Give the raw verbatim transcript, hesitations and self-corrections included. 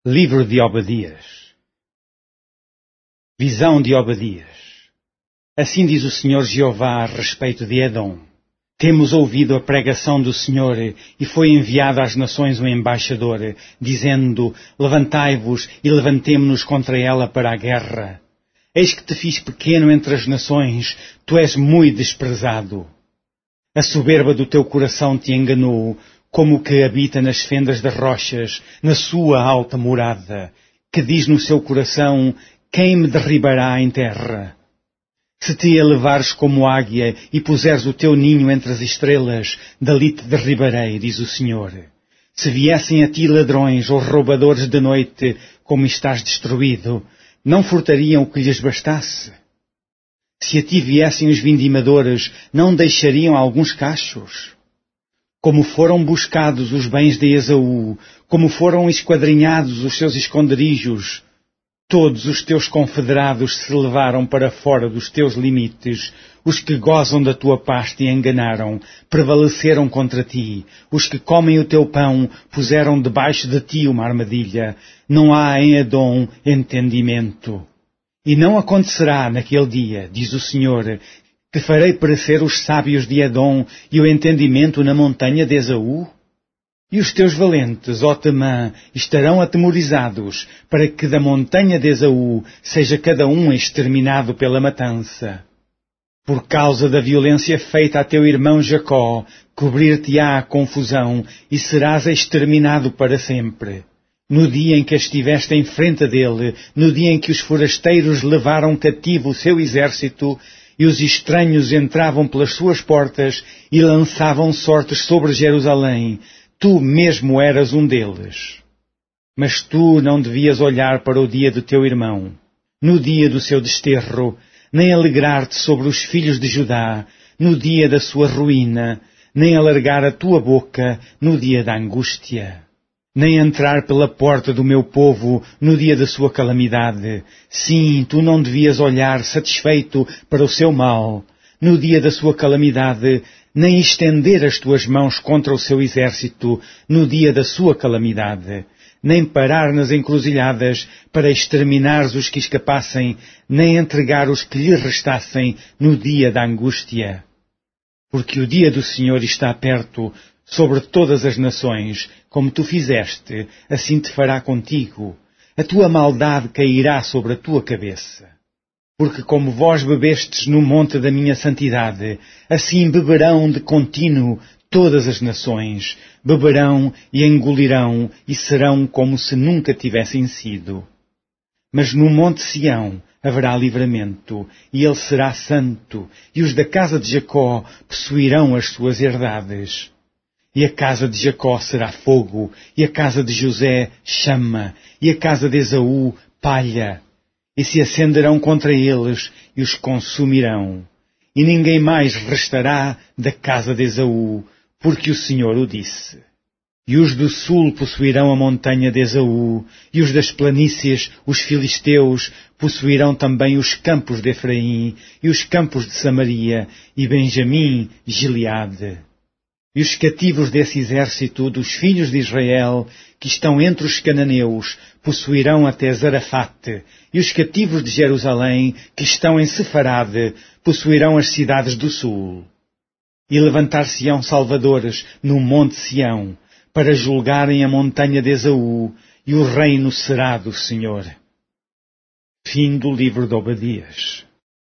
Livro de Obadias. Visão de Obadias. Assim diz o Senhor Jeová a respeito de Edom. Temos ouvido a pregação do Senhor, e foi enviado às nações um embaixador, dizendo: levantai-vos e levantemo-nos contra ela para a guerra. Eis que te fiz pequeno entre as nações, tu és muito desprezado. A soberba do teu coração te enganou, como o que habita nas fendas das rochas, na sua alta morada, que diz no seu coração: quem me derribará em terra? Se te elevares como águia e puseres o teu ninho entre as estrelas, dali te derribarei, diz o Senhor. Se viessem a ti ladrões ou roubadores de noite, como estás destruído, não furtariam o que lhes bastasse? Se a ti viessem os vindimadores, não deixariam alguns cachos? Como foram buscados os bens de Esaú, como foram esquadrinhados os seus esconderijos, todos os teus confederados se levaram para fora dos teus limites. Os que gozam da tua paz te enganaram, prevaleceram contra ti. Os que comem o teu pão puseram debaixo de ti uma armadilha. Não há em Edom entendimento. E não acontecerá naquele dia, diz o Senhor, que farei perecer os sábios de Edom e o entendimento na montanha de Esaú? E os teus valentes, ó Temã, estarão atemorizados, para que da montanha de Esaú seja cada um exterminado pela matança. Por causa da violência feita a teu irmão Jacó, cobrir-te-á a confusão, e serás exterminado para sempre. No dia em que estiveste em frente dele, no dia em que os forasteiros levaram cativo o seu exército, e os estranhos entravam pelas suas portas e lançavam sortes sobre Jerusalém, tu mesmo eras um deles. Mas tu não devias olhar para o dia do teu irmão, no dia do seu desterro, nem alegrar-te sobre os filhos de Judá, no dia da sua ruína, nem alargar a tua boca no dia da angústia, nem entrar pela porta do meu povo no dia da sua calamidade. Sim, tu não devias olhar satisfeito para o seu mal, no dia da sua calamidade, nem estender as tuas mãos contra o seu exército no dia da sua calamidade, nem parar nas encruzilhadas para exterminares os que escapassem, nem entregar os que lhe restassem no dia da angústia. Porque o dia do Senhor está perto sobre todas as nações, como tu fizeste, assim te fará contigo. A tua maldade cairá sobre a tua cabeça. Porque como vós bebestes no monte da minha santidade, assim beberão de contínuo todas as nações, beberão e engolirão e serão como se nunca tivessem sido. Mas no monte Sião haverá livramento, e ele será santo, e os da casa de Jacó possuirão as suas herdades. E a casa de Jacó será fogo, e a casa de José chama, e a casa de Esaú palha. E se acenderão contra eles e os consumirão. E ninguém mais restará da casa de Esaú, porque o Senhor o disse. E os do sul possuirão a montanha de Esaú, e os das planícies, os filisteus, possuirão também os campos de Efraim, e os campos de Samaria, e Benjamim, Gileade. E os cativos desse exército dos filhos de Israel, que estão entre os cananeus, possuirão até Zarafate, e os cativos de Jerusalém, que estão em Sefarade, possuirão as cidades do sul. E levantar-se-ão salvadores no monte Sião, para julgarem a montanha de Esaú, e o reino será do Senhor. Fim do livro de Obadias.